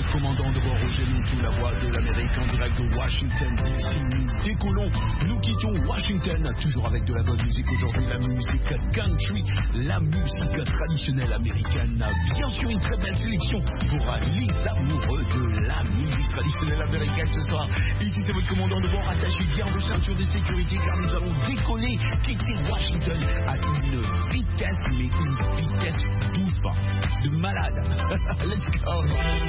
votre commandant de bord, Roger Moutou, la voix de l'Amérique en direct de Washington DC. Nous décollons, nous quittons Washington, toujours avec de la bonne musique aujourd'hui, la musique country, la musique traditionnelle américaine. Bien sûr, une très belle sélection pour les amoureux de la musique traditionnelle américaine ce soir. Ici, c'est votre commandant de bord, attachez bien vos ceintures de sécurité car nous allons décoller, quitter Washington à une vitesse, mais une vitesse douce, de malade. Let's go.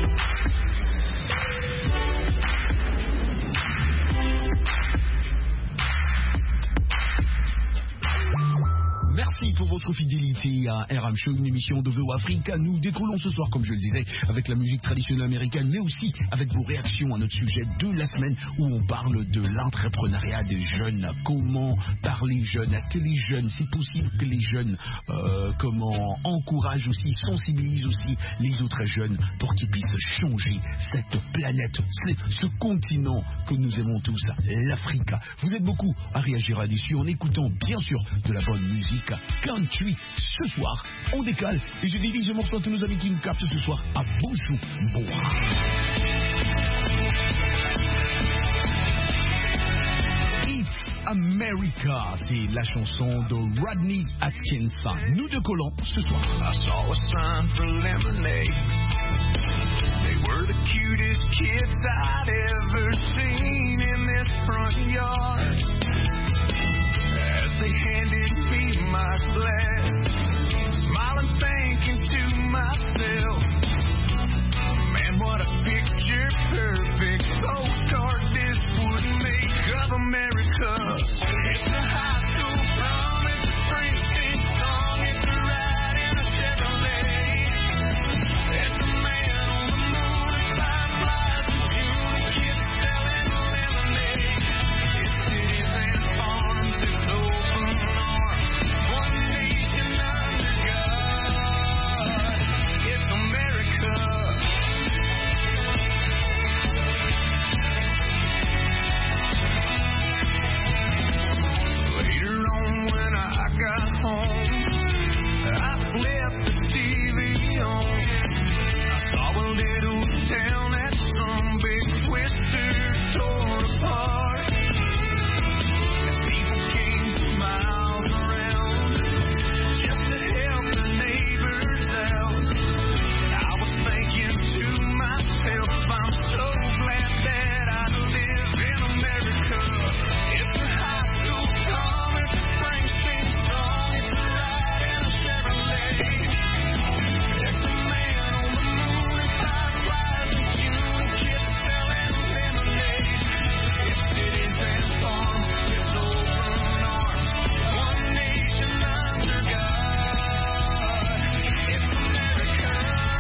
Merci pour votre fidélité à RM Show, une émission de VO Africa. Nous décollons ce soir, comme je le disais, avec la musique traditionnelle américaine, mais aussi avec vos réactions à notre sujet de la semaine où on parle de l'entrepreneuriat des jeunes. Comment parler jeunes, à que les jeunes, c'est possible que les jeunes, comment encouragent aussi, sensibilisent aussi les autres jeunes pour qu'ils puissent changer cette planète, ce continent que nous aimons tous, l'Afrique. Vous êtes beaucoup à réagir là-dessus en écoutant bien sûr de la bonne musique country. Ce soir, on décale et je dédie ce morceau à tous nos amis qui nous captent ce soir à Bujumbura. America, c'est la chanson de Rodney Atkinson. Nous décollons ce soir. I saw a sign for lemonade. They were the cutest kids I'd ever seen in this front yard. As they handed me my glass, smiling, thinking to myself, man, what a picture perfect postcard this would make of America. It's a high school prom, it's a Springsteen song, it's a ride in a Chevrolet. It's a man on the moon and fireflies in June, kids selling lemonade. It's cities and farms, it's open arms, one nation under God. It's America. Later on when I got home, I left the TV on. I saw a little town that some big twister tore apart. People came from miles around just to help their neighbors out. I was thinking to myself, I'm so glad that I live in America. It's a high school prom, it's a Springsteen song, it's a ride in a Chevrolet. It's a man on the moon and fireflies in June, kids selling lemonade. It's cities and farms, it's open arms, one nation under God. It's America.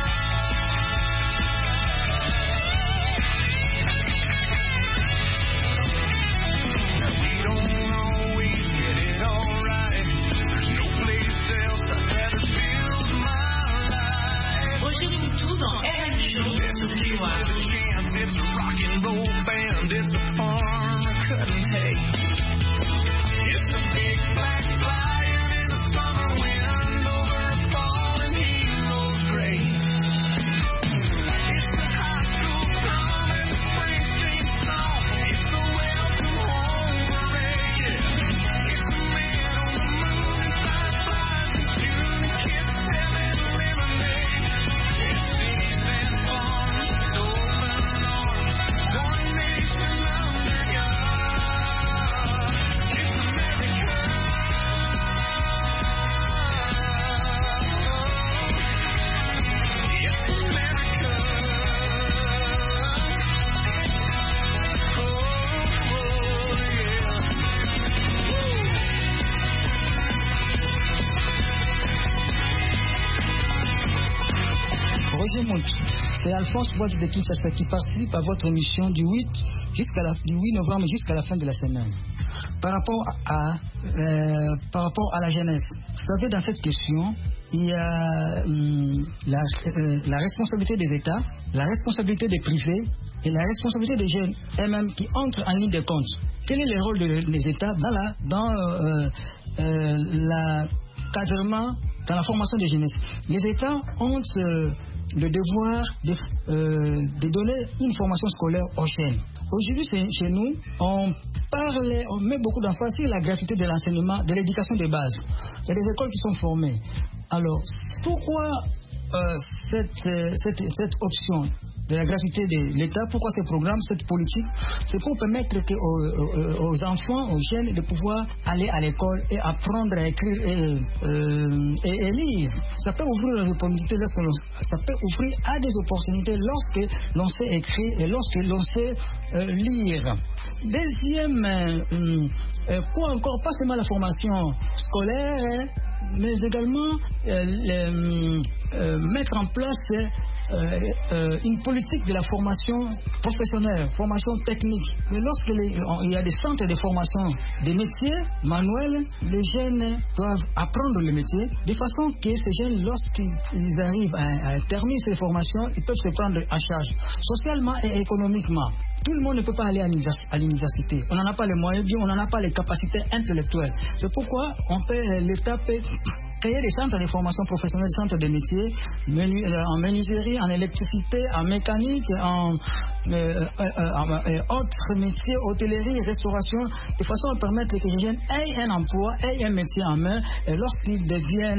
We don't always get it all right. There's no place else I'd rather build my life. Roger Moutou dans RM Show It's a sur kid VOA. with a chance, it's a rock and roll band, it's a farmer cutting hay. It's a big black flying in the summer wind over a fallen hero's grave. It's a high school prom, it's a Springsteen song, it's a welcome home parade. It's a man on the moon and fireflies in June, kids selling lemonade. It's cities and farms, it's open arms, one nation under God. It's America. It's America. Roger Moutou, c'est Alphonse Bois de Kinshasa qui participe à votre émission du 8 novembre jusqu'à la fin de la semaine. Par rapport à la jeunesse, vous savez, dans cette question, il y a la responsabilité des États, la responsabilité des privés et la responsabilité des jeunes eux-mêmes qui entrent en ligne de compte. Quel est le rôle des États dans l'encadrement, dans la formation des jeunesses? Les États ont le devoir de donner une formation scolaire aux jeunes. Aujourd'hui, chez nous, on met beaucoup d'emphase sur la gratuité de l'enseignement, de l'éducation de base. Il y a des écoles qui sont formées. Alors, pourquoi cette option de la gratuité de l'État, pourquoi ce programme, cette politique? C'est pour permettre aux enfants, aux jeunes, de pouvoir aller à l'école et apprendre à écrire et lire. Ça peut ouvrir des opportunités lorsque l'on sait écrire et lorsque l'on sait lire. Deuxième, quoi encore, pas seulement la formation scolaire, mais également mettre en place une politique de la formation professionnelle, formation technique. Mais lorsqu'il y a des centres de formation des métiers manuels, les jeunes doivent apprendre le métier de façon que ces jeunes, lorsqu'ils arrivent à terminer ces formations, ils peuvent se prendre en charge socialement et économiquement. Tout le monde ne peut pas aller à l'université. On n'en a pas les moyens, on n'en a pas les capacités intellectuelles. C'est pourquoi l'État peut créer des centres de formation professionnelle, des centres de métiers, en menuiserie, en électricité, en mécanique, en autres métiers, hôtellerie, restauration, de façon à permettre que les jeunes aient un emploi, aient un métier en main, et lorsqu'ils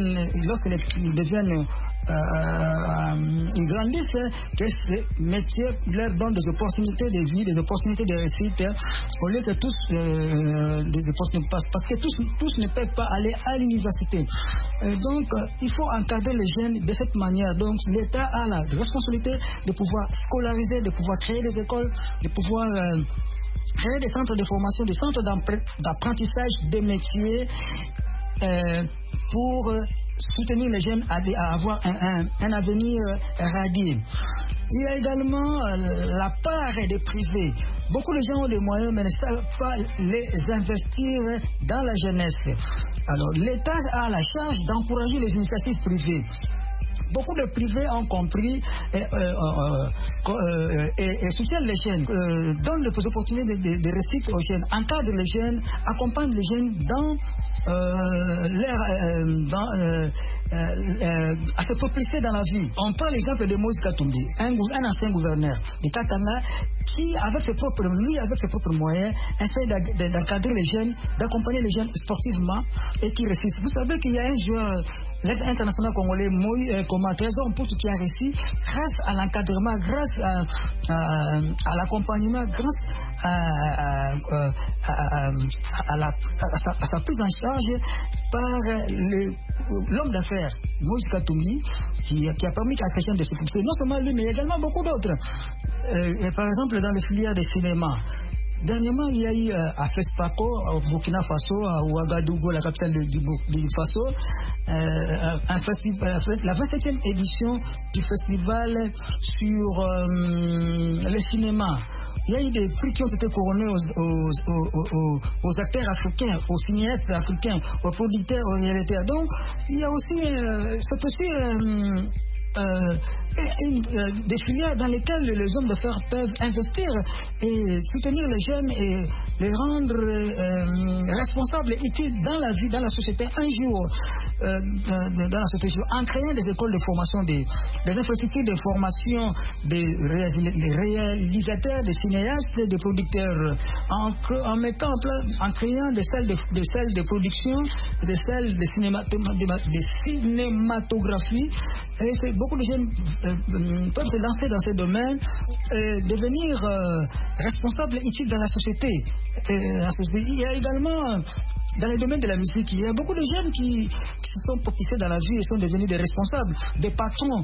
ils grandissent, que ces métiers leur donnent des opportunités de vie, des opportunités de réussite, au lieu que tous des opportunités passent, parce que tous ne peuvent pas aller à l'université. Donc, il faut encadrer les jeunes de cette manière. Donc, l'État a la responsabilité de pouvoir scolariser, de pouvoir créer des écoles, de pouvoir créer des centres de formation, des centres d'apprentissage des métiers pour soutenir les jeunes à avoir un avenir radieux. Il y a également la part des privés. Beaucoup de gens ont des moyens mais ne savent pas les investir dans la jeunesse. Alors l'État a la charge d'encourager les initiatives privées. Beaucoup de privés ont compris et soutiennent les jeunes, donnent des opportunités de réussite aux jeunes, encadrent les jeunes, accompagnent les jeunes à se propulser dans la vie. On prend l'exemple de Moïse Katumbi, un ancien gouverneur de Katanga qui, avec ses propres moyens, essaie d'encadrer les jeunes, d'accompagner les jeunes sportivement et qui réussissent. Vous savez qu'il y a un joueur international congolais, Koma Trésor Mputu, qui a réussi grâce à l'encadrement, grâce à l'accompagnement, grâce à sa prise en charge par l'homme d'affaires Moïse Katumbi, qui a permis à ces jeunes de se pousser. Non seulement lui, mais également beaucoup d'autres. Par exemple, dans les filières de cinéma. Dernièrement, il y a eu à FESPACO, au Burkina Faso, à Ouagadougou, la capitale du Faso, un festival, la 27e édition du festival sur le cinéma. Il y a eu des prix qui ont été couronnés aux acteurs africains, aux cinéastes africains, aux producteurs, aux réalisateurs. Donc, il y a aussi, c'est aussi des filières dans lesquelles les hommes d'affaires peuvent investir et soutenir les jeunes et les rendre responsables et utiles dans la vie, dans la société, un jour dans la société, en créant des écoles de formation, des infrastructures de formation des réalisateurs, des cinéastes, des producteurs, en mettant en place, en créant des salles de production, des salles de cinématographie. Et beaucoup de jeunes peuvent se lancer dans ces domaines et devenir responsables et utiles dans la société. Il y a également, dans les domaines de la musique, il y a beaucoup de jeunes qui se sont propulsés dans la vie et sont devenus des responsables, des patrons.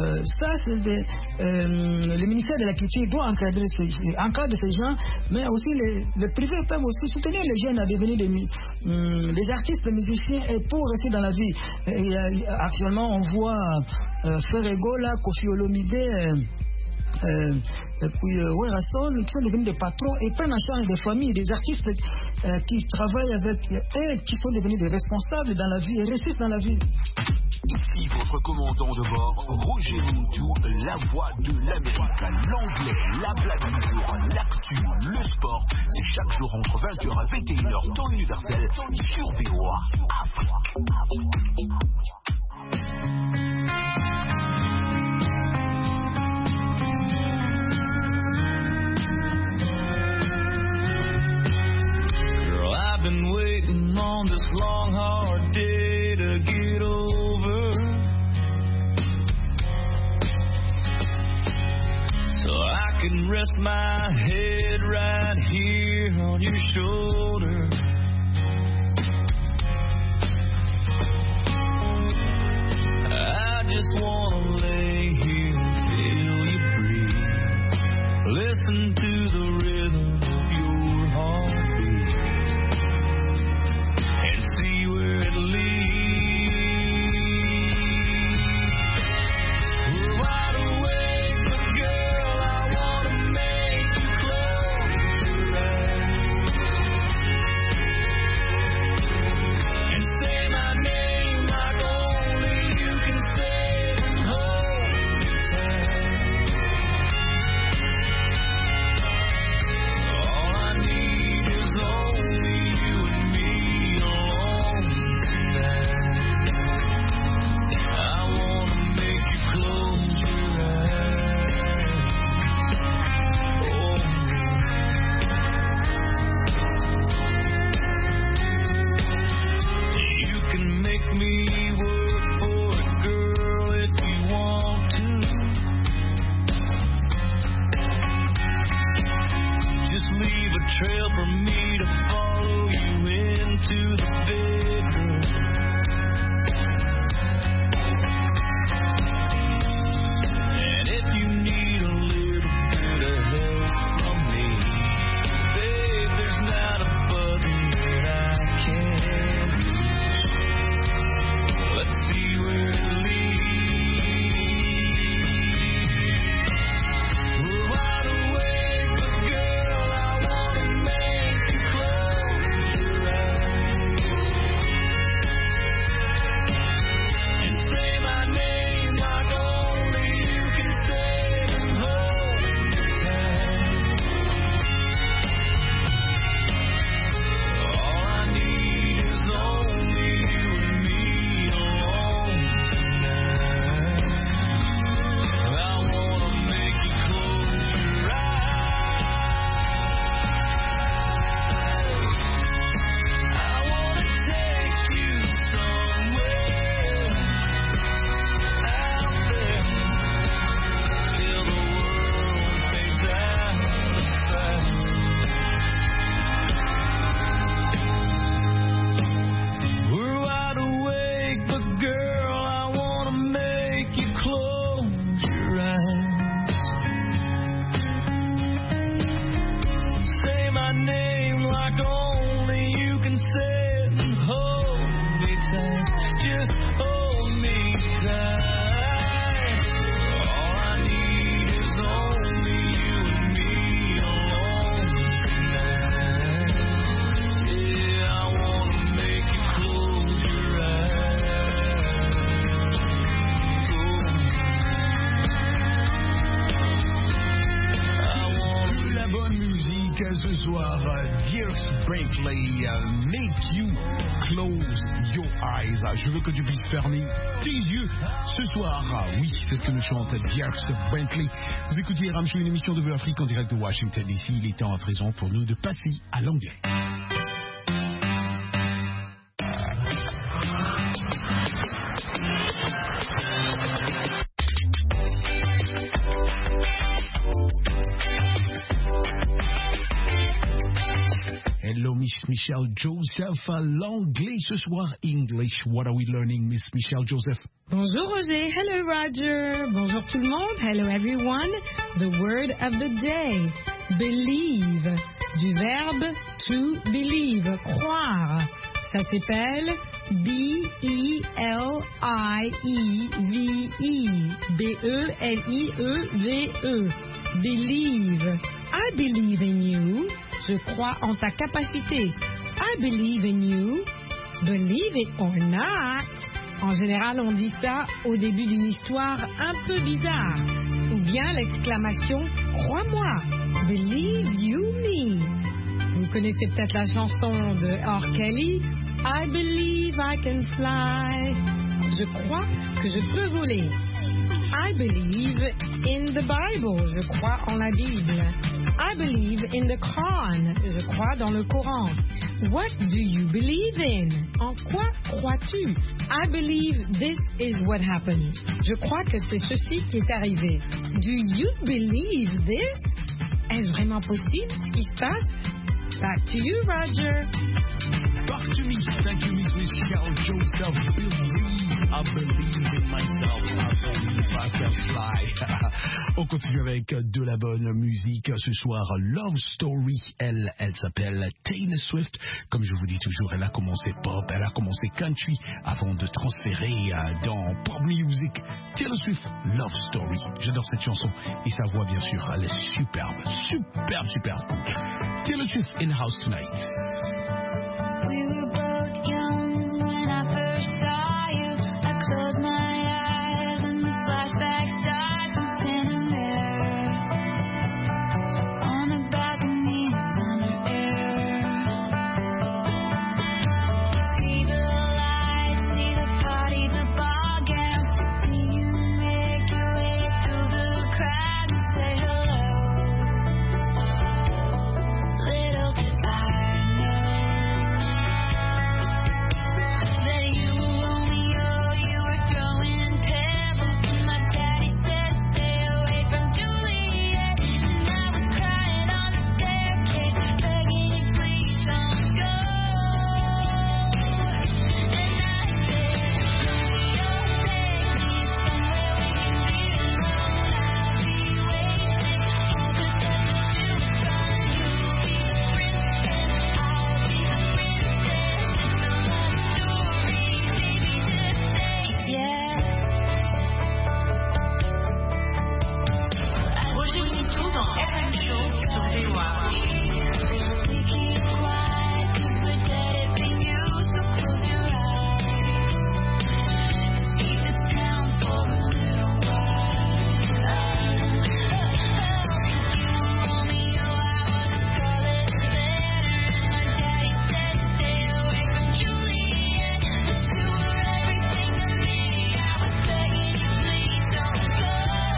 Le ministère de la Culture doit encadrer ces gens, mais aussi les privés peuvent aussi soutenir les jeunes à devenir des artistes, des musiciens et pour rester dans la vie. Actuellement, on voit Ferrego, Kofi Olomide, et puis Werrason, qui sont devenus des patrons et prennent en charge des familles, des artistes qui travaillent avec eux, qui sont devenus des responsables dans la vie et réussissent dans la vie. Ici votre commandant de bord, Roger Moutou, la voix de l'Amérique, l'anglais, la blague du jour, l'actu, le sport. C'est chaque jour entre 20h et 21h, temps universel, sur VOA Afrique. can rest my head right here on your shoulder. I just wanna lay here till you breathe. Listen to the rhythm of your heartbeat and see where it leads. We're wide awake, but girl, I wanna make you close your eyes and say my name like only you can say it and hold me tight. All I need is only you and me alone tonight. I wanna make you close your eyes. Oh, you can make me work for it, girl, if you want to. Just leave a trail for me to follow you into the bedroom. And if you need a little bit of help from me, babe, there's not a button that I can't reach. Let's see where it leads. We're wide awake, but girl, I wanna make you close your eyes and say my name like only you can say it and hold me tight. All I need is only you and me alone tonight. I wanna make you close your eyes. I wanna take you somewhere out there till the world fades out of sight. We're wide awake, but girl, I wanna make you close your eyes. Say my name like only you can say it and hold me tight. Just hold me tight. All I need is only you and me alone tonight. Yeah, I wanna make you close your eyes. La bonne musique ce soir, Dierks Bentley, Make You Close Your Eyes. Je veux que tu puisses fermer tes yeux ce soir. Oui, c'est ce que nous chante Dierks Bentley. Vous écoutez Ram Show, une émission de Vue Afrique en direct de Washington DC. Il est temps à présent pour nous de passer à l'anglais. Hello, Miss Michelle Joseph. L'anglais ce soir, English. What are we learning, Miss Michelle Joseph? Bonjour Roger, hello Roger, bonjour tout le monde, hello everyone. The word of the day, believe, du verbe to believe, croire. Ça s'appelle B-E-L-I-E-V-E, B-E-L-I-E-V-E, believe. I believe in you, je crois en ta capacité. I believe in you, believe it or not. En général, on dit ça au début d'une histoire un peu bizarre. Ou bien l'exclamation « Crois-moi »,« Believe you me ». Vous connaissez peut-être la chanson de R. Kelly « I believe I can fly ». Je crois que je peux voler. I believe in the Bible. Je crois en la Bible. I believe in the Quran. Je crois dans le Coran. What do you believe in? En quoi crois-tu? I believe this is what happened. Je crois que c'est ceci qui est arrivé. Do you believe this? Est-ce vraiment possible ce qui se passe? Back to you, Roger. Back to me. Thank you, Miss Michelle Joseph. I believe in myself. I believe I can fly. On continue avec de la bonne musique ce soir. Love Story, elle s'appelle Taylor Swift. Comme je vous dis toujours, elle a commencé pop, elle a commencé country avant de transférer dans pop music. Taylor Swift, Love Story. J'adore cette chanson et sa voix, bien sûr, elle est superbe cool. Taylor Swift in the house tonight. We were both young when I first saw you. I closed my eyes and the flashback starts. I'm standing there on the balcony in summer air. See the lights, see the party, the ball gown. See you make your way through the crowd and say hello. Little did I know that you were Romeo, you were throwing pebbles, and my daddy said stay away from Juliet, and I was crying on the staircase, begging you please don't go. And I said, Romeo, take me somewhere we can be alone. I'll be waiting, hold the touch to the sun. You'll be the princess, I'll be the princess. It's a love story, baby, just say yes. Roger Mouton dans FM Show sur VOA. We keep quiet 'cause we're dead if in you, so close your eyes. Just keep this town for a little while. You were Romeo, I was a scarlet letter, and my daddy said stay away from Juliet. But you were everything to me, I was begging you please don't go.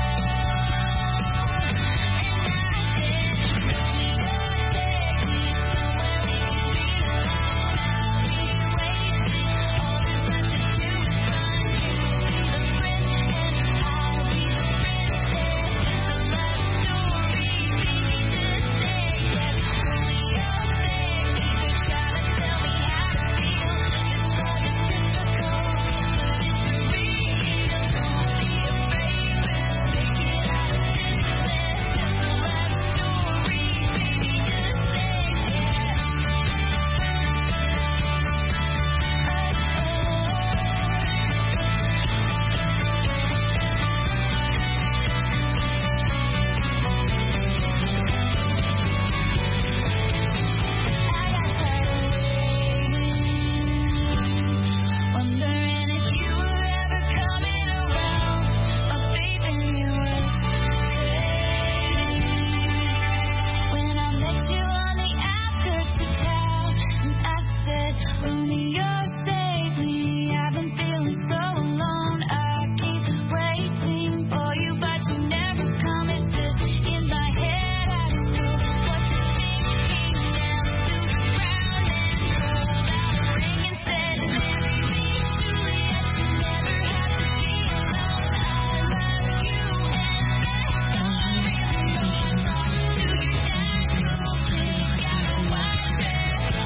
Wondering if you were ever coming around. My faith in you was fading. When I met you on the outskirts of town, and I said, Romeo, save me. I've been feeling so alone. I keep waiting for you, but you never come. It's just in my head. I don't know what you're thinking. Down to the ground and roll out a ring and said, marry me, Juliet. You never have to be alone. I love you, and that's all I really want. To your jangle, please gotta watch it.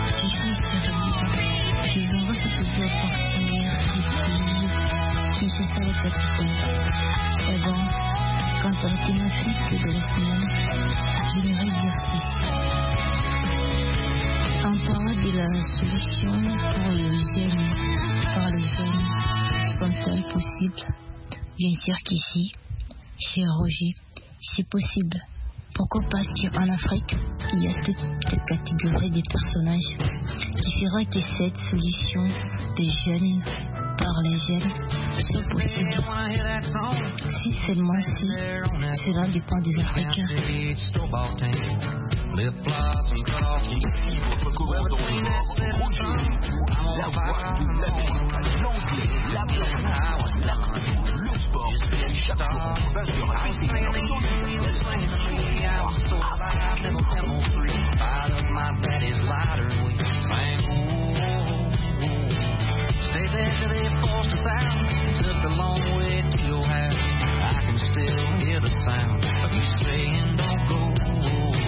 Je vous envoie cette audio partenaire qui ne cesse pas le capitaine. Et bon, quant à la thématique de la semaine, j'aimerais dire ceci. En parlant de la solution pour le jeune, par les jeunes, sont-elles possibles? Bien sûr qu'ici, chez Roger, c'est possible. Pourquoi? Parce qu'en Afrique, il y a toute catégorie de personnages qui feront que cette solution des jeunes par les jeunes soit possible. Si seulement si cela dépend des Africains. Votre commandant de bord, Roger, la voix de l'Amérique, l'anglais, la blague, la radio, le sport, chaque jour, 20h à 21h.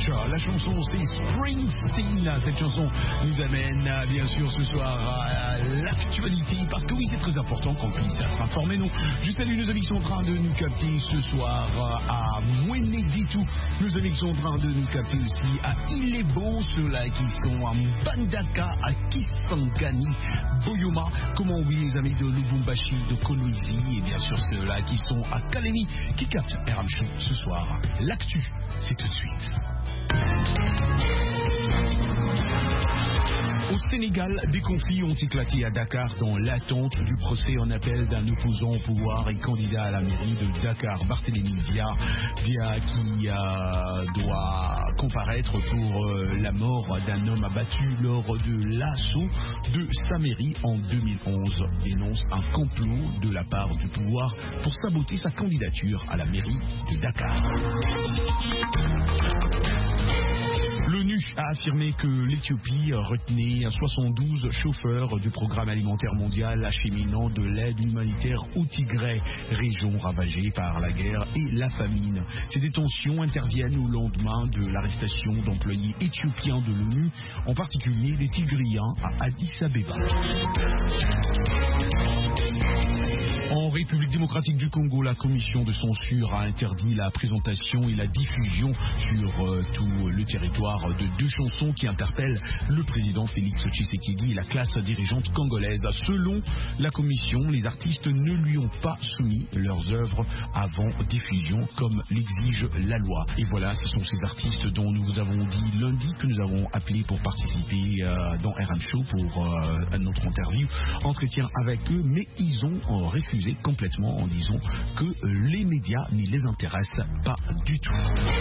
Beach. La chanson c'est Springsteen. Cette chanson nous amène bien sûr ce soir à l'actualité, parce que oui, c'est très important qu'on puisse être informé. Nous, je salue nos amis qui sont en train de nous capter ce soir à Mweneditu. Nos amis qui sont en train de nous capter aussi à Ilebo, ceux-là qui sont à Mbandaka, à Kisangani, Boyoma, comment oublier les amis de Lubumbashi, de Kolwezi, et bien sûr ceux-là qui sont à Kalemi, qui captent RM Show ce soir. L'actu, c'est tout de suite. Au Sénégal, des conflits ont éclaté à Dakar dans l'attente du procès en appel d'un opposant au pouvoir et candidat à la mairie de Dakar, Barthélémy Dia qui doit comparaître pour la mort d'un homme abattu lors de l'assaut de sa mairie en 2011. Dénonce un complot de la part du pouvoir pour saboter sa candidature à la mairie de Dakar. L'ONU a affirmé que l'Éthiopie retenait 72 chauffeurs du programme alimentaire mondial acheminant de l'aide humanitaire au Tigré, région ravagée par la guerre et la famine. Ces détentions interviennent au lendemain de l'arrestation d'employés éthiopiens de l'ONU, en particulier des Tigriens à Addis Abeba. En République démocratique du Congo, la commission de censure a interdit la présentation et la diffusion sur tout le territoire de deux chansons qui interpellent le président Félix Tshisekedi et la classe dirigeante congolaise. Selon la commission, les artistes ne lui ont pas soumis leurs œuvres avant diffusion comme l'exige la loi. Et voilà, ce sont ces artistes dont nous vous avons dit lundi que nous avons appelé pour participer dans RM Show pour notre entretien avec eux, mais ils ont refusé complètement en disant que les médias ne les intéressent pas du tout.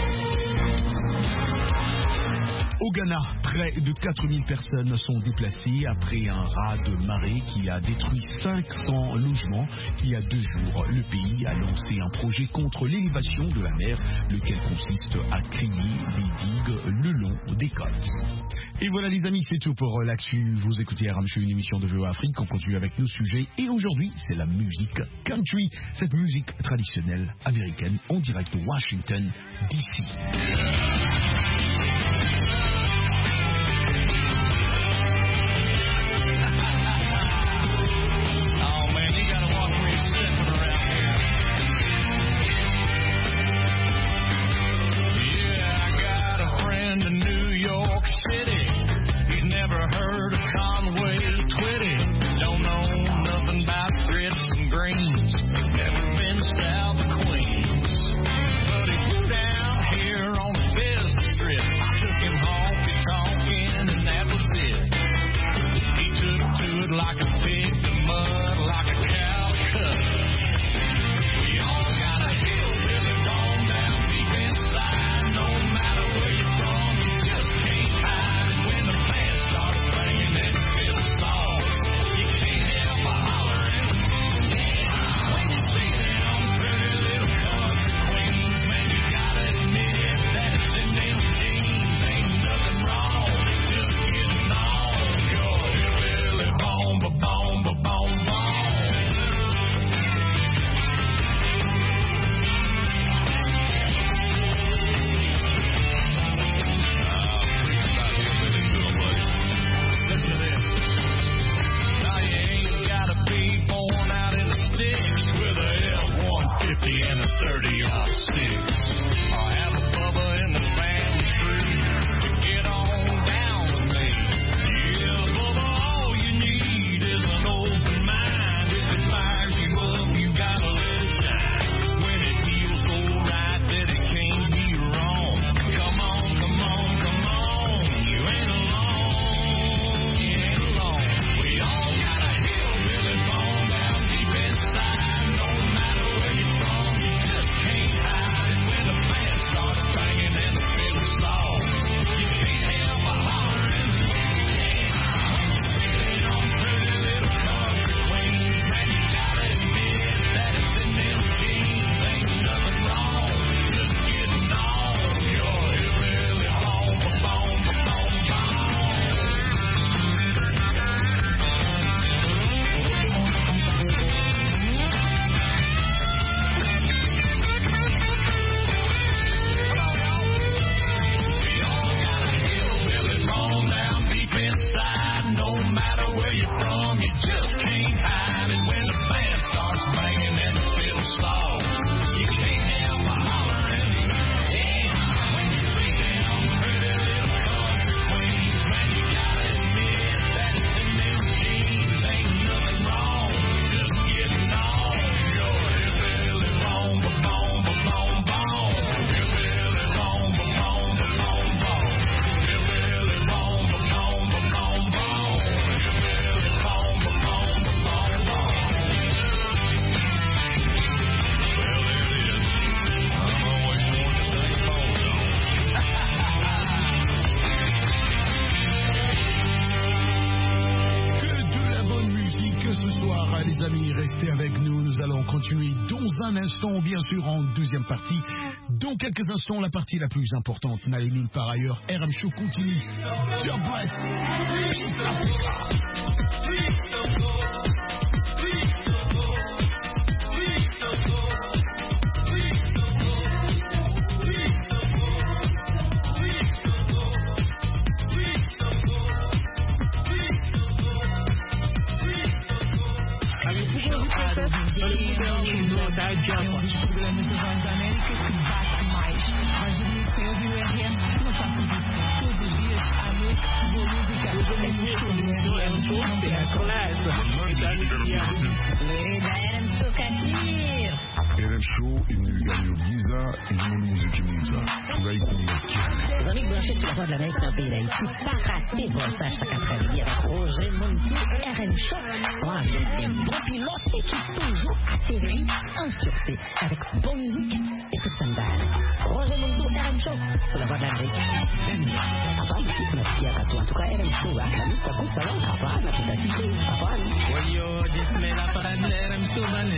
Au Ghana, près de 4000 personnes sont déplacées après un raz de marée qui a détruit 500 logements. Il y a 2 jours, le pays a lancé un projet contre l'élévation de la mer, lequel consiste à créer des digues le long des côtes. Et voilà les amis, c'est tout pour l'actu. Vous écoutez RM Show, une émission de VOA Afrique. On continue avec nos sujets. Et aujourd'hui, c'est la musique country, cette musique traditionnelle américaine en direct de Washington, D.C. South of Queens, but he flew down here on a business trip. I took amis, restez avec nous. Nous allons continuer dans un instant, bien sûr, en deuxième partie. Dans quelques instants, la partie la plus importante n'allait nulle part ailleurs. RM Show continue. God bless. RM Show, Inuygayo Giza, Inumoni Muziki Muza. Tugai Kunyakia. Les amis branchés sur la voie de l'Amérique dans le pays d'Haïti, pas rater votre tâche chaque après-midi avec Roger Mondo, RM Show. Avec des bons pilotes et qui toujours atterrit en sûreté avec bonne musique et tout standard. Roger Mondo, RM Show, sur la voie de l'Amérique. Apa, merci à toi. En tout cas, RM Show, la liste à ça va, apa, la petite apa. Wayo, dismay la parade de RM Show, mané.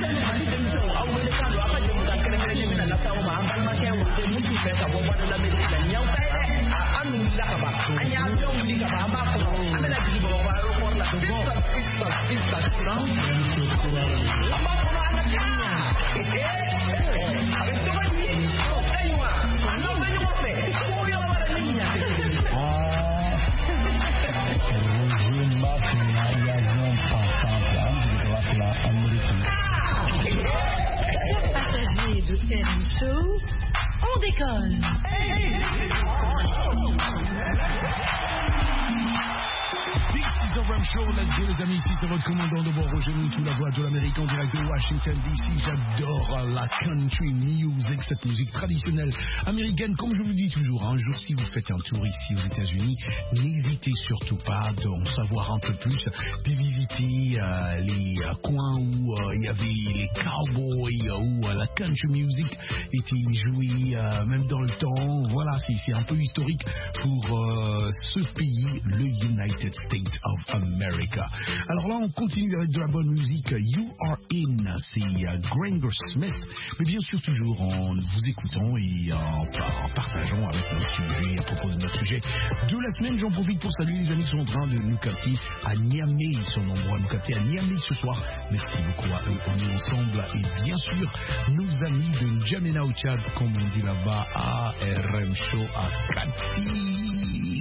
On décolle. This is RM Show, let's go les amis, ici c'est votre commandant de bord Roger Moutou, la voix de l'Amérique en direct de Washington DC. J'adore la country music, cette musique traditionnelle américaine. Comme je vous dis toujours, un jour si vous faites un tour ici aux États-Unis, n'hésitez surtout pas d'en savoir un peu plus, de visiter les coins où il y avait les cowboys, où la country music était jouée même dans le temps. Voilà, c'est un peu historique pour ce pays, le United States of America. Alors là, on continue avec de la bonne musique. You Are In, c'est Granger Smith, mais bien sûr toujours en vous écoutant et en partageant avec notre sujet, à propos de notre sujet de la semaine. J'en profite pour saluer les amis qui sont en train de nous capter à Niamey. Ils sont nombreux à nous capter à Niamey ce soir. Merci beaucoup à eux. On est ensemble. Et bien sûr, nos amis de N'Djamena au Tchad, comme on dit là-bas, à RM Show à Kati.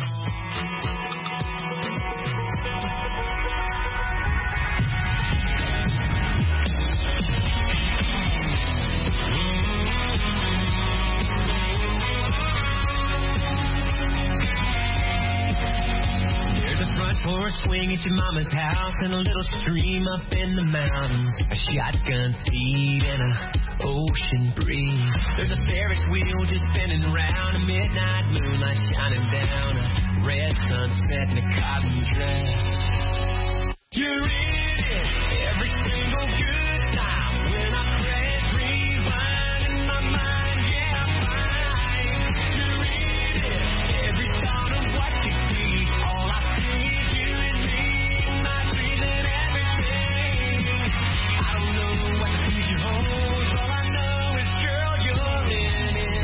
Porch swing at your mama's house and a little stream up in the mountains, a shotgun seat and a ocean breeze. There's a Ferris wheel just spinning around, a midnight moonlight shining down, a red sunset and a cotton dress. You're in it every single good time when I press rewind in my mind, yeah, I'm fine. You're in it every thought of what you see, all I see is you and me, my dreams and everything. I don't know what the future holds, all I know is, girl, you're in it.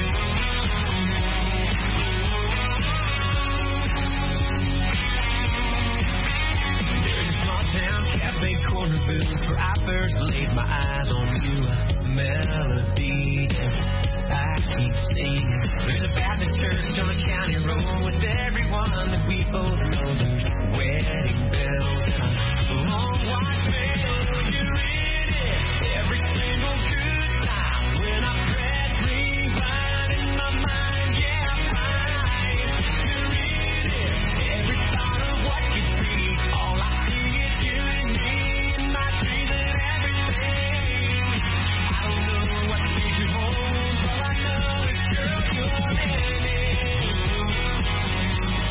There's a small town cafe corner booth where I first laid my eyes on you, a melody I keep singing. There's a Baptist church on a county road with everyone that we both know. There's wedding bells and a long white veil. You're in it every single good time when I press rewind in my mind, yeah, I'm fine. You're in it every thought of what you see, all I see is you and me, and my dreams and everything. I don't know what the future holds, all I know is, girl, you're in it.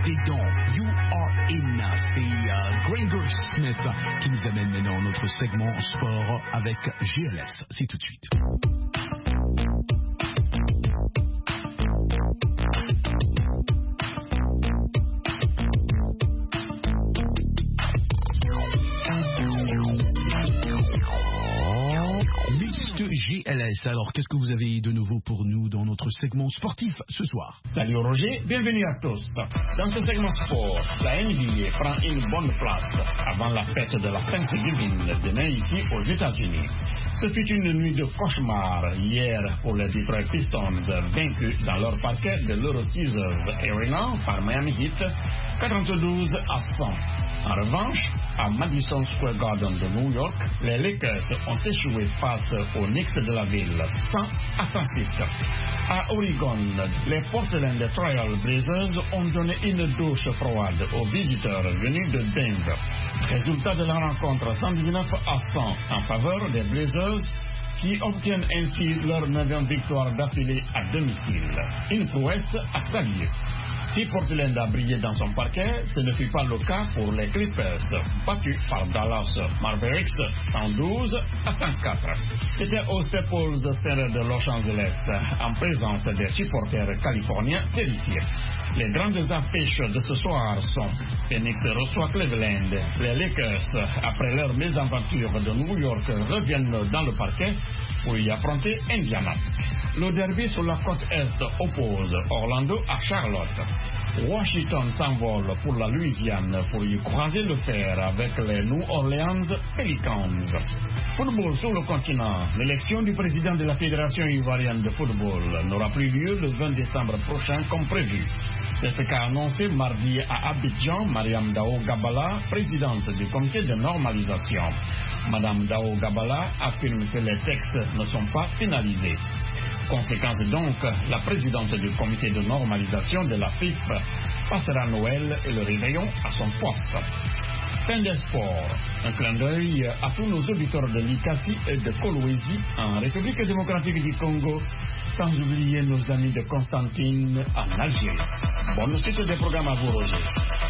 des dents. You are in. C'est Granger Smith qui nous amène maintenant notre segment sport avec GLS. C'est tout de suite. GLS, alors qu'est-ce que vous avez de nouveau pour nous dans notre segment sportif ce soir? Salut Roger, bienvenue à tous. Dans ce segment sport, la NBA prend une bonne place avant la fête de la Thanksgiving demain ici aux États-Unis. Ce fut une nuit de cauchemar hier pour les Detroit Pistons, vaincus dans leur parquet de l'Euro-Caesars Arena par Miami Heat 92-100. En revanche, à Madison Square Garden de New York, les Lakers ont échoué face aux Knicks de la ville, 100-106. À Oregon, les Portland Trail Blazers ont donné une douche froide aux visiteurs venus de Denver. Résultat de la rencontre 119-100 en faveur des Blazers, qui obtiennent ainsi leur 9e victoire d'affilée à domicile. Une prouesse à saluer. Si Portland a brillé dans son parquet, ce ne fut pas le cas pour les Clippers, battus par Dallas Mavericks 112-104. C'était au Staples Center de Los Angeles, en présence des supporters californiens terrifiés. Les grandes affiches de ce soir sont Phoenix reçoit Cleveland. Les Lakers, après leur mésaventure de New York, reviennent dans le parquet pour y affronter Indiana. Le derby sur la côte Est oppose Orlando à Charlotte. Washington s'envole pour la Louisiane pour y croiser le fer avec les New Orleans Pelicans. Football sur le continent. L'élection du président de la Fédération ivoirienne de football n'aura plus lieu le 20 décembre prochain comme prévu. C'est ce qu'a annoncé mardi à Abidjan Mariam Dao Gabala, présidente du comité de normalisation. Madame Dao Gabala affirme que les textes ne sont pas finalisés. Conséquence donc, la présidente du comité de normalisation de la FIF passera Noël et le réveillon à son poste. Fin des sports. Un clin d'œil à tous nos auditeurs de l'Ikasi et de Kolwezi en République démocratique du Congo, sans oublier nos amis de Constantine en Algérie. Bonne suite des programmes à vous, Roger.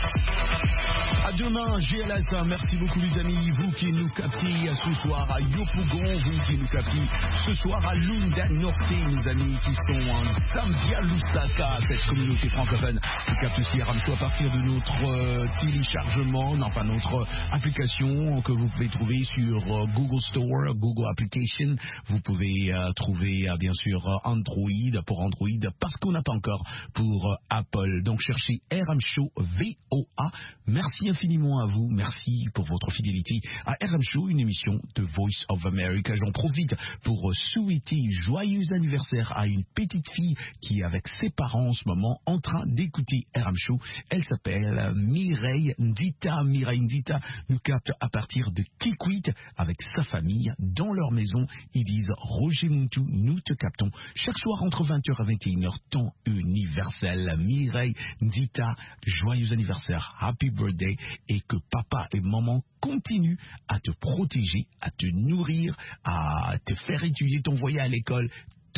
À demain, GLS, merci beaucoup les amis, vous qui nous captez ce soir à Yopougon, vous qui nous captez ce soir à Lunda Norte, nos amis qui sont en Zambia Lusaka, cette communauté francophone qui capte aussi Aramco à partir de notre téléchargement, enfin notre application que vous pouvez trouver sur Google Store, Google Application, vous pouvez trouver bien sûr Android pour Android parce qu'on n'a pas encore pour Apple, donc cherchez RM Show VOA. Merci infiniment à vous, merci pour votre fidélité à RM Show, une émission de Voice of America. J'en profite pour souhaiter joyeux anniversaire à une petite fille qui est avec ses parents en ce moment en train d'écouter RM Show. Elle s'appelle Mireille Ndita. Mireille Ndita nous capte à partir de Kikwit avec sa famille dans leur maison. Ils disent Roger Muntu, nous te captons chaque soir entre 20h et 21h, temps universel. Mireille Ndita, joyeux anniversaire, happy birthday, et que papa et maman continuent à te protéger, à te nourrir, à te faire étudier, t'envoyer à l'école,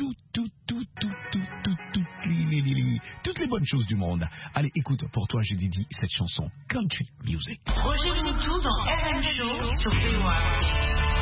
toutes les bonnes choses du monde. Allez, écoute, pour toi, je dédie cette chanson Country Music. Roger Muntu dans RM Show sur VOA.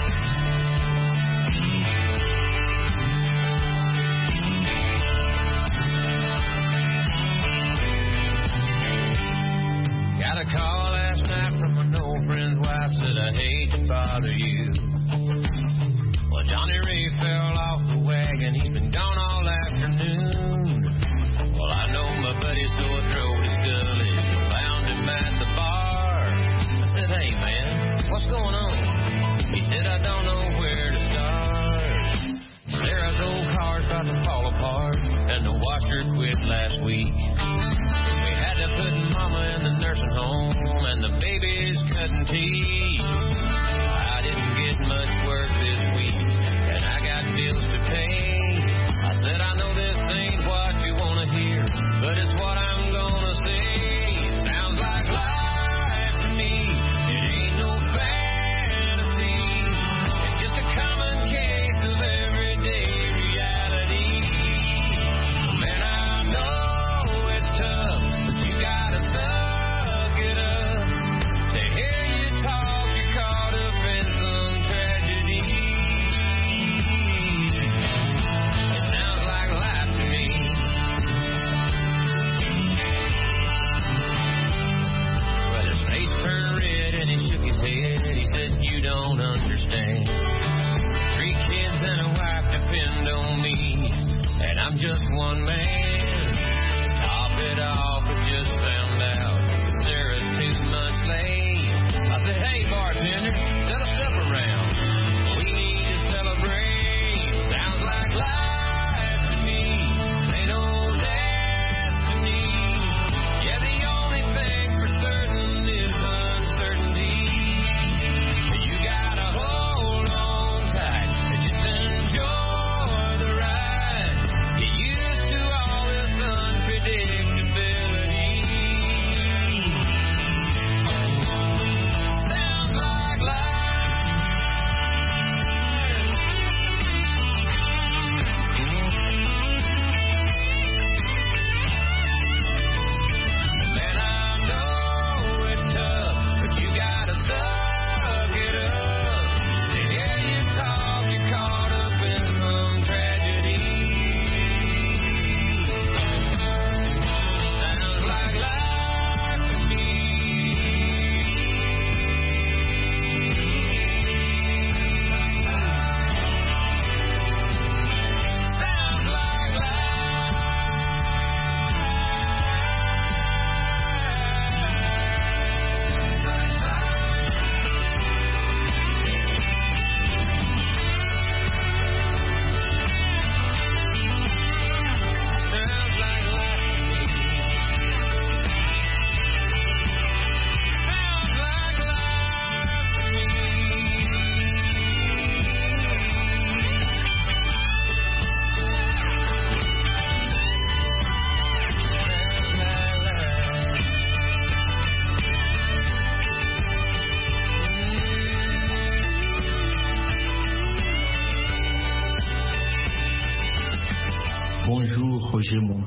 Got a call last night from an old friend's wife, said I hate to bother you. Well, Johnny Ray fell off the wagon, he's been gone all afternoon. Well, I know my buddy's sore throat is gully, found him at the bar. I said, hey man, what's going on? He said, I don't know where to start. There's old cars about to fall apart, and the washer quit last week. To put mama in the nursing home and the baby's cutting teeth. I didn't get much work this week and I got bills to pay. I said I know this ain't what you want to hear, but it's what I'm gonna say. Sounds like life to me. It ain't no fantasy. It's just a common case of everyday reality. Man, I know it's tough. Gotta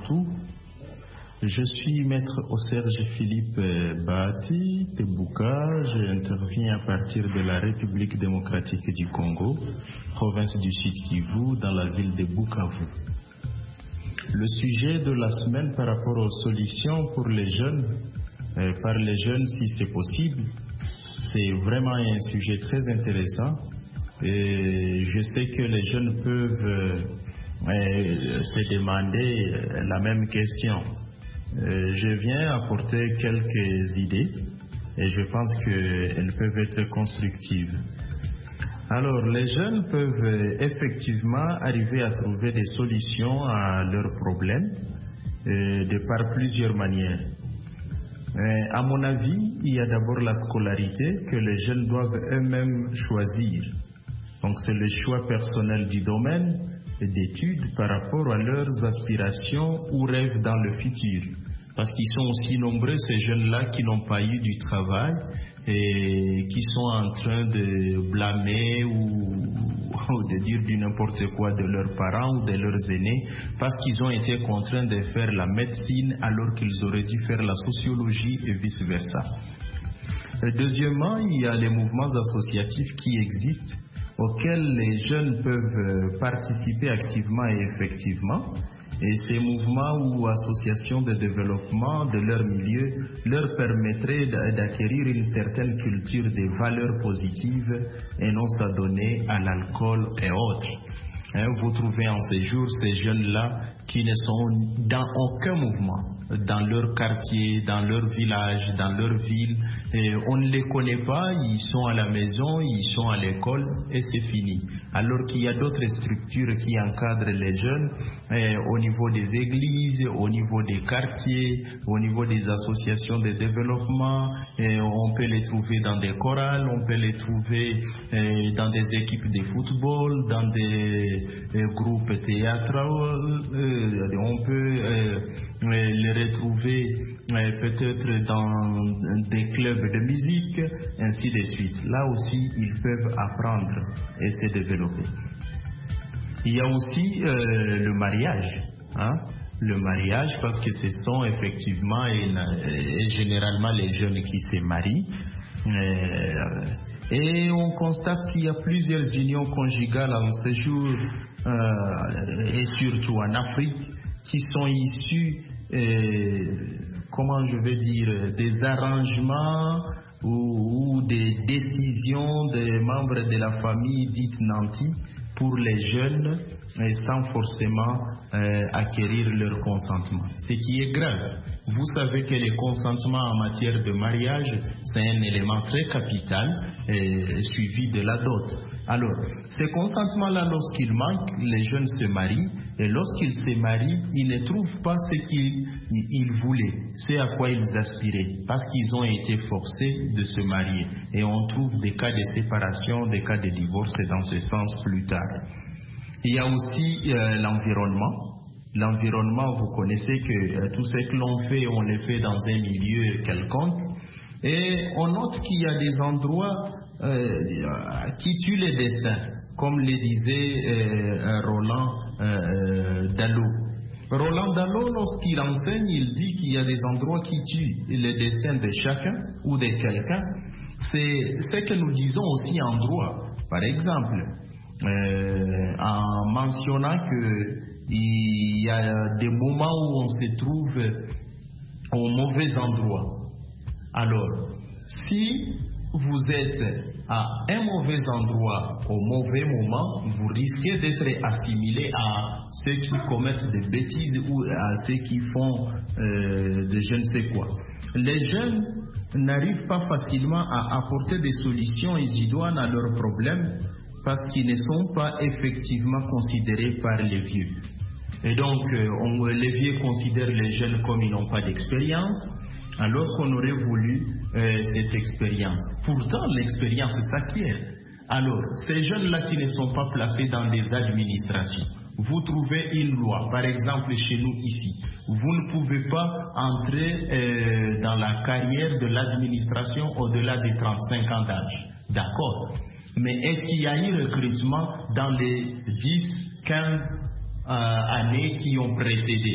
tout. Je suis maître Serge Philippe Bahati Tebouka. J'interviens à partir de la République démocratique du Congo, province du Sud Kivu, dans la ville de Bukavu. Le sujet de la semaine par rapport aux solutions pour les jeunes, par les jeunes si c'est possible, c'est vraiment un sujet très intéressant. Et je sais que les jeunes peuvent se demander la même question. Je viens apporter quelques idées et je pense qu'elles peuvent être constructives. Alors, les jeunes peuvent effectivement arriver à trouver des solutions à leurs problèmes de par plusieurs manières. À mon avis, il y a d'abord la scolarité que les jeunes doivent eux-mêmes choisir. Donc, c'est le choix personnel du domaine d'études par rapport à leurs aspirations ou rêves dans le futur. Parce qu'ils sont aussi nombreux, ces jeunes-là, qui n'ont pas eu du travail et qui sont en train de blâmer ou de dire du n'importe quoi de leurs parents ou de leurs aînés parce qu'ils ont été contraints de faire la médecine alors qu'ils auraient dû faire la sociologie et vice-versa. Deuxièmement, il y a les mouvements associatifs qui existent auxquels les jeunes peuvent participer activement et effectivement. Et ces mouvements ou associations de développement de leur milieu leur permettraient d'acquérir une certaine culture des valeurs positives et non s'adonner à l'alcool et autres. Vous trouvez en ces jours ces jeunes-là qui ne sont dans aucun mouvement, dans leur quartier, dans leur village, dans leur ville. Et on ne les connaît pas, ils sont à la maison, ils sont à l'école et c'est fini. Alors qu'il y a d'autres structures qui encadrent les jeunes au niveau des églises, au niveau des quartiers, au niveau des associations de développement. Et on peut les trouver dans des chorales, on peut les trouver dans des équipes de football, dans des groupes théâtraux. On peut les retrouver peut-être dans des clubs de musique, ainsi de suite. Là aussi, ils peuvent apprendre et se développer. Il y a aussi le mariage. Le mariage, parce que ce sont effectivement et généralement les jeunes qui se marient. Et on constate qu'il y a plusieurs unions conjugales en ce jour, et surtout en Afrique, qui sont issues, comment je vais dire, des arrangements ou des décisions des membres de la famille dite nantie pour les jeunes sans forcément acquérir leur consentement. Ce qui est grave. Vous savez que le consentement en matière de mariage, c'est un élément très capital suivi de la dot. Alors, ce consentement-là, lorsqu'il manque, les jeunes se marient et lorsqu'ils se marient, ils ne trouvent pas ce qu'ils voulaient, c'est à quoi ils aspiraient, parce qu'ils ont été forcés de se marier. Et on trouve des cas de séparation, des cas de divorce dans ce sens plus tard. Il y a aussi l'environnement. L'environnement, vous connaissez que tout ce que l'on fait, on le fait dans un milieu quelconque. Et on note qu'il y a des endroits qui tuent les destins, comme le disait Roland Dallot. Roland Dallot, lorsqu'il enseigne, il dit qu'il y a des endroits qui tuent le destin de chacun ou de quelqu'un. C'est ce que nous disons aussi en droit. Par exemple, en mentionnant qu'il y a des moments où on se trouve au mauvais endroit. Alors, si vous êtes à un mauvais endroit au mauvais moment, vous risquez d'être assimilé à ceux qui commettent des bêtises ou à ceux qui font de je ne sais quoi. Les jeunes n'arrivent pas facilement à apporter des solutions idoines à leurs problèmes parce qu'ils ne sont pas effectivement considérés par les vieux. Et donc, les vieux considèrent les jeunes comme ils n'ont pas d'expérience, alors qu'on aurait voulu cette expérience. Pourtant, l'expérience s'acquiert. Alors, ces jeunes-là qui ne sont pas placés dans des administrations, vous trouvez une loi, par exemple chez nous ici, vous ne pouvez pas entrer dans la carrière de l'administration au-delà des 35 ans d'âge. D'accord. Mais est-ce qu'il y a eu recrutement dans les 10, 15 années qui ont précédé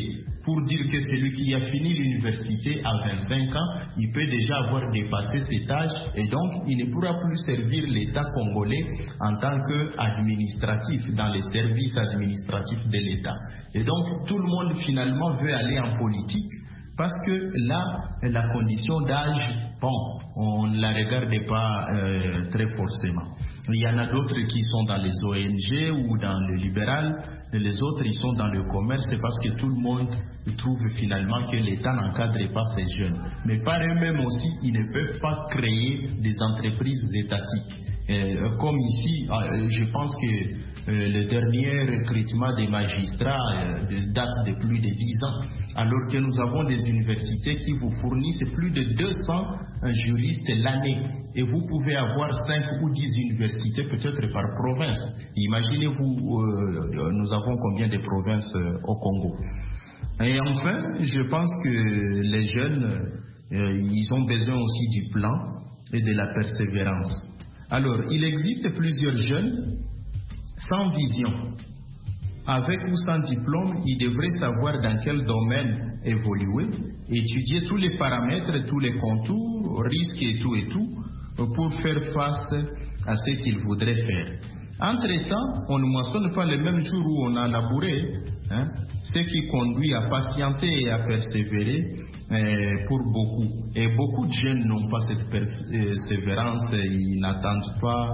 pour dire que celui qui a fini l'université à 25 ans, il peut déjà avoir dépassé cet âge et donc il ne pourra plus servir l'État congolais en tant qu'administratif, dans les services administratifs de l'État. Et donc tout le monde finalement veut aller en politique parce que là, la condition d'âge, bon, on ne la regarde pas très forcément. Il y en a d'autres qui sont dans les ONG ou dans le libéral, et les autres ils sont dans le commerce, c'est parce que tout le monde trouve finalement que l'État n'encadre pas ces jeunes. Mais par eux-mêmes aussi, ils ne peuvent pas créer des entreprises étatiques. Comme ici, je pense que le dernier recrutement des magistrats date de plus de 10 ans, alors que nous avons des universités qui vous fournissent plus de 200 juristes l'année. Et vous pouvez avoir 5 ou 10 universités peut-être par province. Imaginez-vous, nous avons combien de provinces au Congo. Et enfin, je pense que les jeunes, ils ont besoin aussi du plan et de la persévérance. Alors, il existe plusieurs jeunes sans vision. Avec ou sans diplôme, ils devraient savoir dans quel domaine évoluer, étudier tous les paramètres, tous les contours, risques et tout, pour faire face à ce qu'ils voudraient faire. Entre-temps, on ne mentionne pas le même jour où on a labouré, ce qui conduit à patienter et à persévérer pour beaucoup. Et beaucoup de jeunes n'ont pas cette persévérance, ils n'attendent pas,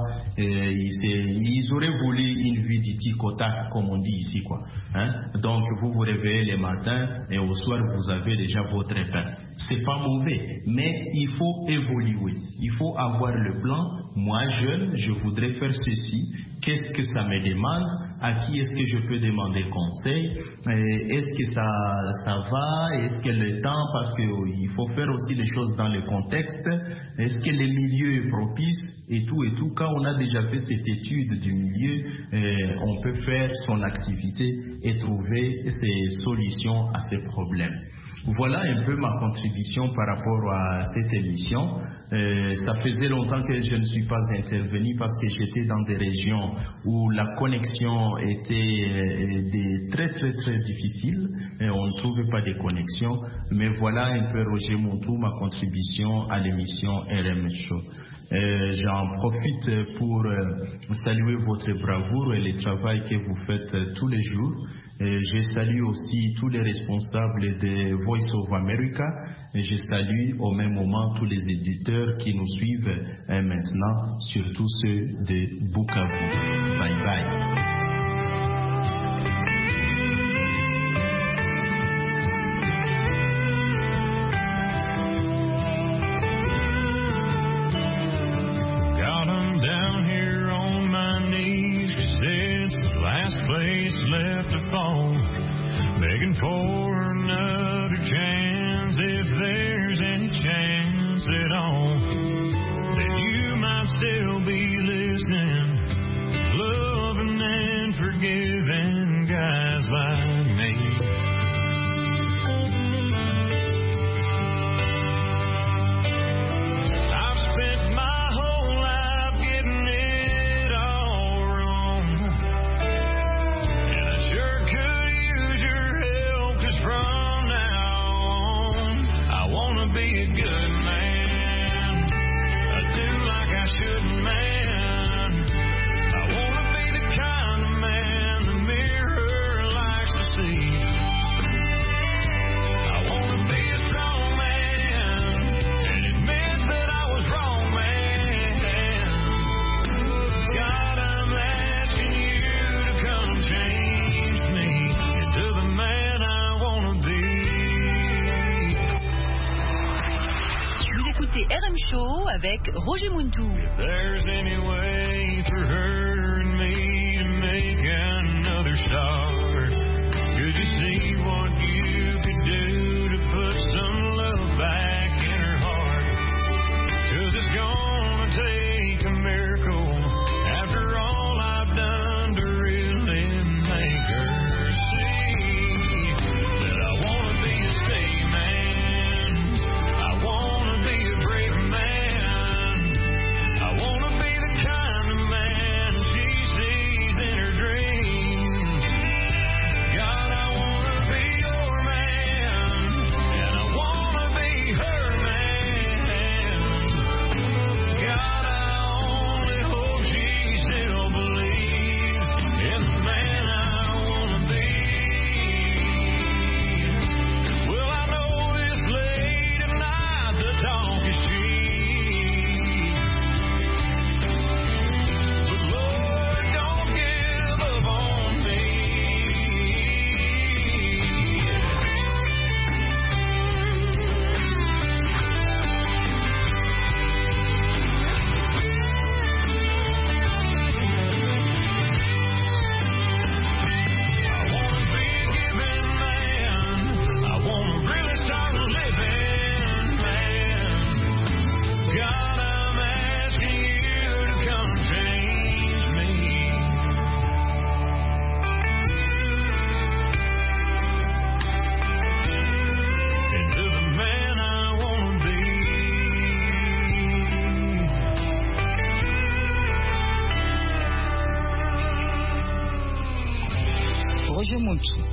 ils auraient voulu une vie du tic-au-tac, comme on dit ici, quoi. Donc vous vous réveillez le matin et au soir vous avez déjà votre pain. C'est pas mauvais, mais il faut évoluer, il faut avoir le plan. Moi jeune, je voudrais faire ceci. Qu'est-ce que ça me demande? À qui est-ce que je peux demander conseil? Est-ce que ça va? Est-ce que le temps, parce qu'il faut faire aussi les choses dans le contexte, est-ce que le milieu est propice? Et tout. Quand on a déjà fait cette étude du milieu, on peut faire son activité et trouver ses solutions à ces problèmes. Voilà un peu ma contribution par rapport à cette émission. Ça faisait longtemps que je ne suis pas intervenu parce que j'étais dans des régions où la connexion était très difficile et on ne trouvait pas de connexion. Mais voilà un peu, Roger Montou, ma contribution à l'émission RM Show. J'en profite pour saluer votre bravoure et le travail que vous faites tous les jours. Je salue aussi tous les responsables de Voice of America et je salue au même moment tous les éditeurs qui nous suivent maintenant, surtout ceux de Bukavu. Bye bye. Begging for another chance, if there's any chance at all, that you might still be listening, loving and forgiving guys like me. I've spent my whole life getting it all wrong, and I sure could use your help, 'cause from now on I wanna be a good man, I do like I should, man. I wanna be the kind of man the mirror likes to see. I wanna be a strong man and admit that I was wrong, man. God, I'm asking you to come change me into the man I wanna be. Vous écoutez RM Show avec Roger Montou. If there's any way for her and me to make another start, could you see what you could do to put some love back in her heart? 'Cause it's gonna take a miracle after all I've done to really make her see that I wanna be a steady man, I wanna be a brave man, I wanna be the kind of man she sees in her dreams. God, I wanna be your man.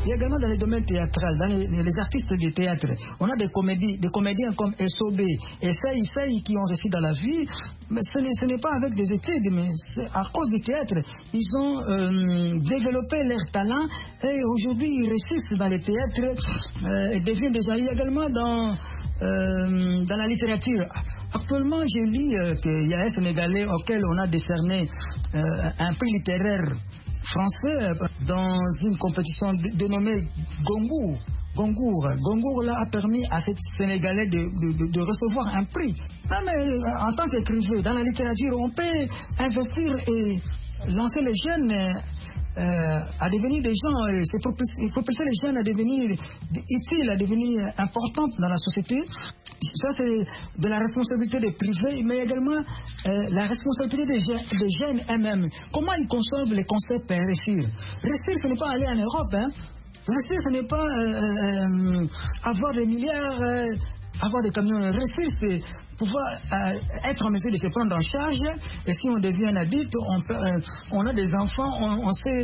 Il y a également dans les domaines théâtraux, dans les artistes de théâtre. On a des comédiens comme Essobé et Saï qui ont réussi dans la vie, mais ce n'est pas avec des études, mais à cause du théâtre. Ils ont développé leur talent et aujourd'hui ils réussissent dans les théâtres et deviennent déjà. Il y a également dans la littérature. Actuellement, je lis qu'il y a un Sénégalais auquel on a décerné un prix littéraire français dans une compétition dénommée Gongour. Gongour là a permis à cet Sénégalais de recevoir un prix. Mais en tant qu'écrivain, dans la littérature, on peut investir et lancer les jeunes à devenir des gens, il faut pousser les jeunes à devenir utiles, à devenir importants dans la société. Ça, c'est de la responsabilité des privés, mais également la responsabilité des jeunes eux-mêmes. Comment ils conçoivent les concepts réussir. Réussir, ce n'est pas aller en Europe. Réussir, ce n'est pas avoir des milliards, avoir des camions. Réussir, c'est pouvoir être en mesure de se prendre en charge. Et si on devient un adulte, on a des enfants, on sait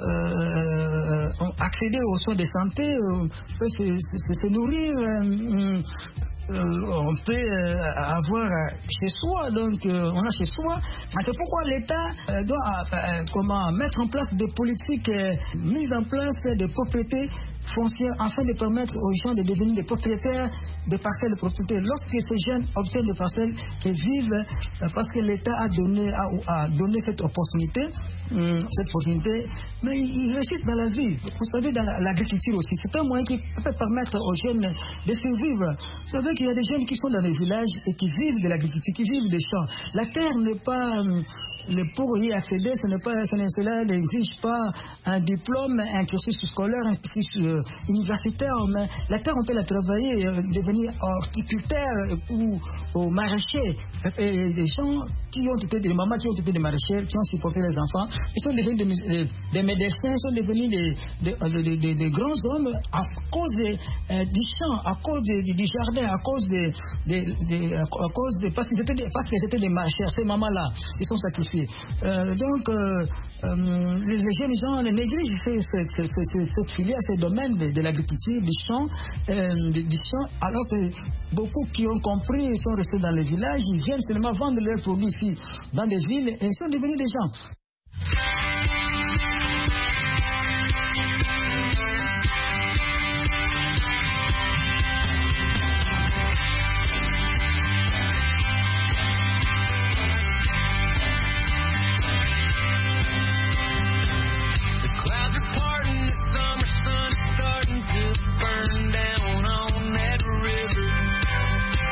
accéder aux soins de santé, on peut se nourrir. On peut avoir chez soi, donc on a chez soi. C'est pourquoi l'État doit mettre en place des politiques, mise en place des propriétés foncières afin de permettre aux gens de devenir des propriétaires de parcelles de propriété. Lorsque ces jeunes obtiennent des parcelles et vivent, parce que l'État a donné cette opportunité, mais ils réussissent dans la vie. Vous savez, dans l'agriculture aussi, c'est un moyen qui peut permettre aux jeunes de survivre. Vous savez qu'il y a des jeunes qui sont dans les villages et qui vivent de l'agriculture, qui vivent des champs. La terre n'est pas, pour y accéder, cela n'exige pas un diplôme, un cursus scolaire, un cursus universitaire, mais la terre, on peut la travailler, devenir horticulteur ou maraîcher. Et des gens qui ont été des mamans qui ont été des maraîchers, qui ont supporté les enfants, ils sont devenus des médecins, ils sont devenus des grands hommes à cause du champ, à cause du jardin, à cause parce qu'ils étaient des maraîchers. Ces mamans-là, ils sont sacrifiés. Donc, les jeunes gens négligent cette filière, ces domaines de l'agriculture, du champ, alors que beaucoup qui ont compris sont restés dans les villages, ils viennent seulement vendre leurs produits ici, dans des villes, et ils sont devenus des gens.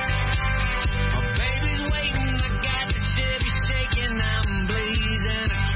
My baby's waiting, I got the Chevy shaking, I'm blazing a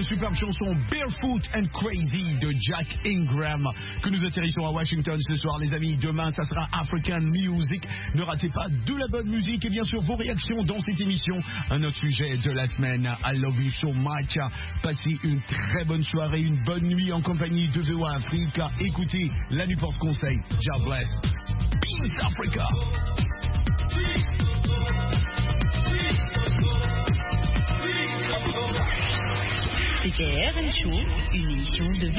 cette superbe chanson Barefoot and Crazy de Jack Ingram que nous atterrissons à Washington ce soir, les amis. Demain, ça sera African Music. Ne ratez pas de la bonne musique et bien sûr vos réactions dans cette émission. Un autre sujet de la semaine. I love you so much. Passez une très bonne soirée, une bonne nuit en compagnie de VOA Afrique. Écoutez la nuit porte conseil. God bless. Peace Africa. C'était RM Show, une émission de